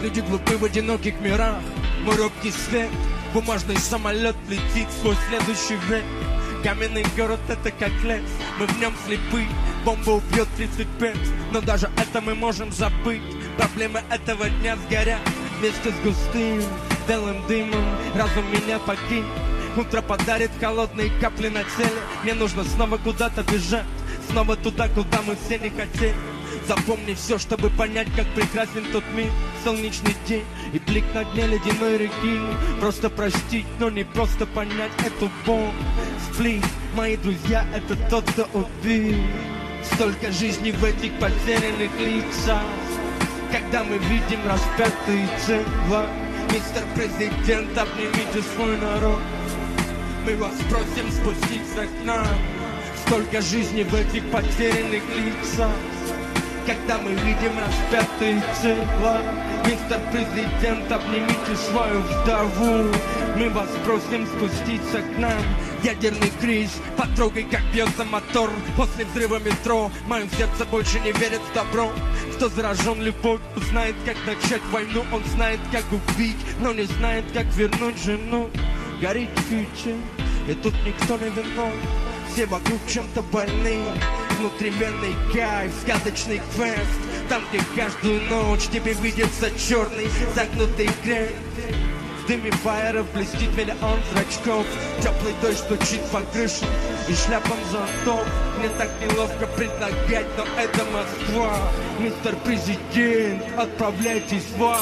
Люди глупы в одиноких мирах. Мой робкий свет, бумажный самолет летит сквозь следующий век. Каменный город — это как лес, мы в нем слепы. Бомба убьет 35, но даже это мы можем забыть. Проблемы этого дня сгорят вместе с густым белым дымом. Разум меня покинет, утро подарит холодные капли на теле. Мне нужно снова куда-то бежать, снова туда, куда мы все не хотели. Запомни все, чтобы понять, как прекрасен тот мир. Солнечный день и блик на дне ледяной реки. Просто простить, но не просто понять эту боль. Сплит, мои друзья, это тот, кто убил. Столько жизней в этих потерянных лицах. Когда мы видим распятые тела. Мистер Президент, обнимите свой народ. Мы вас просим спуститься к нам. Столько жизней в этих потерянных лицах. Когда мы видим распятые тела. Мистер Президент, обнимите свою вдову. Мы вас просим спуститься к нам. Ядерный кризис, потрогай, как бьется мотор. После взрыва метро, мое сердце больше не верит в добро. Кто заражен любовью, знает, как начать войну. Он знает, как убить, но не знает, как вернуть жену. Горит фьючер, и тут никто не виноват. Все вокруг чем-то больны. Внутривенный кайф, сказочный квест. Там, где каждую ночь тебе видится черный загнутый крест. В дыме фаеров блестит миллион зрачков. Теплый дождь стучит по крыше и шляпам зонтов. Мне так неловко предлагать, но это Москва. Мистер Президент, отправляйтесь в ад.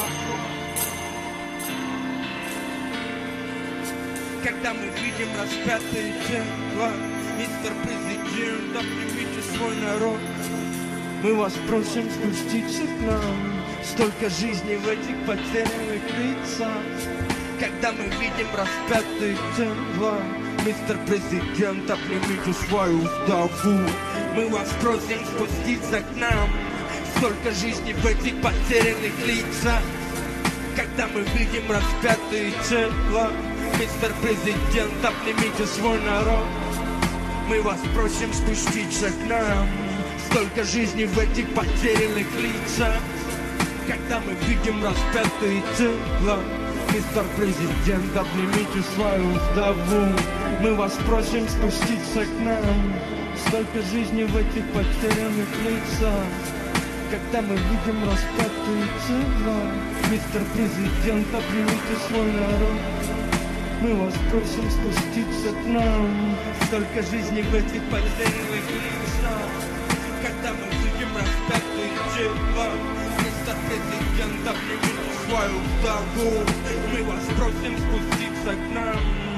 Когда мы видим распятые тела. Мистер Президент, обнимите свой народ. Мы вас просим спуститься к нам. Столько жизней в этих потерянных лицах. Когда мы видим распятые тела. Мистер Президент, обнимите свою вдову. Мы вас просим спуститься к нам. Столько жизней в этих потерянных лицах. Когда мы видим распятые тела. Мистер Президент, обнимите свой народ. Мы вас просим спуститься к нам. Столько жизней в этих потерянных лицах. Когда мы видим распятые тела. Мистер Президент, обнимите свою вдову. Мы вас просим спуститься к нам. Столько жизней в этих потерянных лицах. Когда мы видим распятые тела. Мистер Президент, обнимите свой народ. Мы вас просим спуститься к нам. Столько жизней в этих потерянных лицах. Когда мы видим распятые тела. Мистер Президент, обнимите свою вдову. Мы вас просим спуститься к нам.